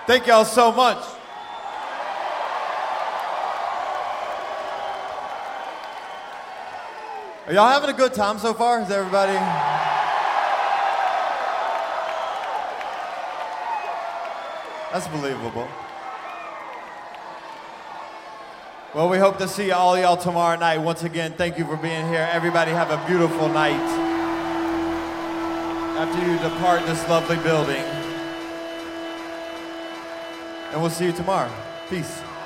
Thank y'all so much. Are y'all having a good time so far? Is everybody? That's believable. Well, we hope to see all y'all tomorrow night. Once again, thank you for being here. Everybody have a beautiful night after you depart this lovely building. And we'll see you tomorrow. Peace.